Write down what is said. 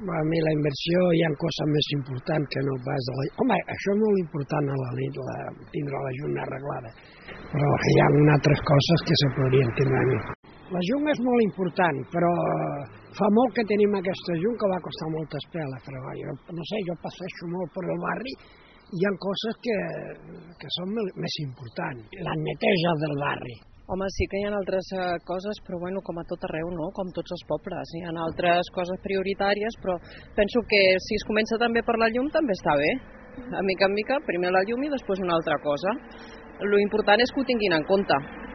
A mi la inversió hi ha coses més importants que no pas de la... Home, això és molt important a tindre la llum arreglada, però hi ha altres coses que se podrien tindre més. La llum és molt important, però fa molt que tenim aquesta llum que va costar moltes peles, però jo no sé, jo passeixo molt per el barri i hi ha coses que són més importants, la neteja del barri. Home, sí que hi ha altres coses, però bueno, com a tot arreu, no? Com tots els pobles. Hi ha altres coses prioritàries, però penso que si es comença també per la llum també està bé. A mica en mica, primer la llum i després una altra cosa. Lo important és que ho tinguin en compte.